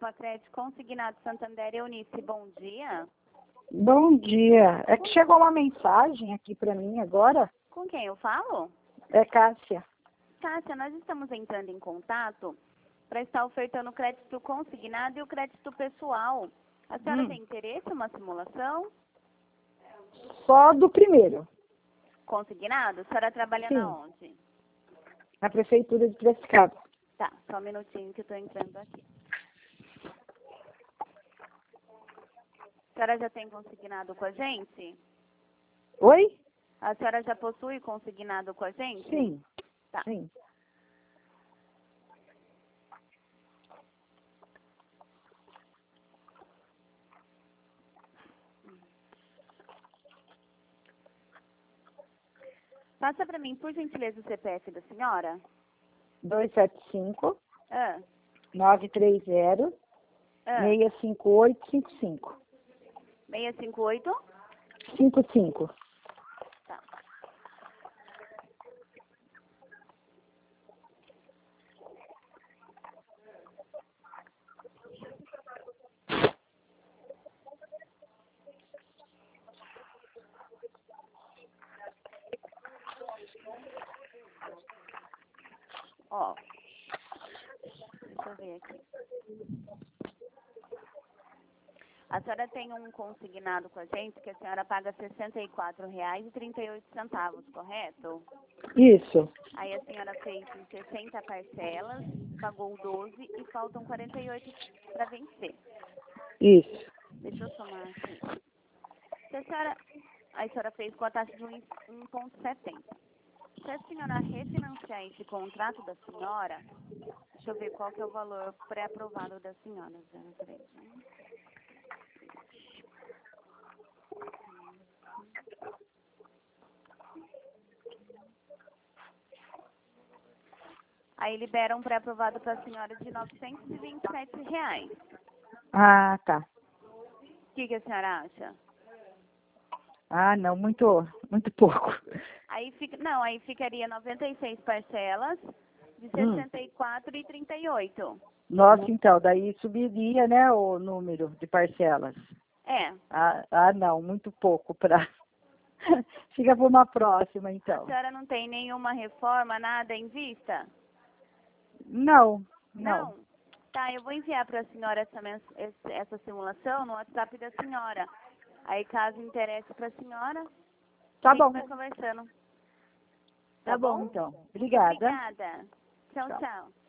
Fala Crédito Consignado Santander Eunice, bom dia. Bom dia. É que chegou uma mensagem aqui para mim agora. Com quem eu falo? É Cássia. Cássia, nós estamos entrando em contato para estar ofertando o crédito consignado e o crédito pessoal. A senhora tem interesse em uma simulação? Só do primeiro. Consignado? A senhora trabalha Sim. na onde? Na Prefeitura de Piracicaba. Tá, só um minutinho que eu estou entrando aqui. A senhora já tem consignado com a gente? Oi? A senhora já possui consignado com a gente? Sim. Tá. Sim. Passa para mim, por gentileza, o CPF da senhora. 275 Ah, 930 ah. 65855. 658? 55. Tá. Ó, deixa eu ver aqui. A senhora tem um consignado com a gente que a senhora paga R$ 64,38, correto? Isso. Aí a senhora fez em 60 parcelas, pagou 12 e faltam 48 para vencer. Isso. Deixa eu somar aqui. Se a senhora fez com a taxa de 1,70. Se a senhora refinanciar esse contrato da senhora, deixa eu ver qual que é o valor pré-aprovado da senhora. 03. Aí libera um pré-aprovado para a senhora de R$ 927. Ah, tá. O que a senhora acha? Ah, não, muito pouco. Aí ficaria 96 parcelas de R$ 64,38. Nossa, então, daí subiria, né, o número de parcelas. É. Não, muito pouco para... Fica para uma próxima, A então. senhora não tem nenhuma reforma, nada em vista? Não. Tá, eu vou enviar para a senhora essa simulação no WhatsApp da senhora. Aí, caso interesse para a senhora, Tá a gente bom. vai conversando. Tá bom, então. Obrigada. Obrigada. Tchau, Tchau. tchau.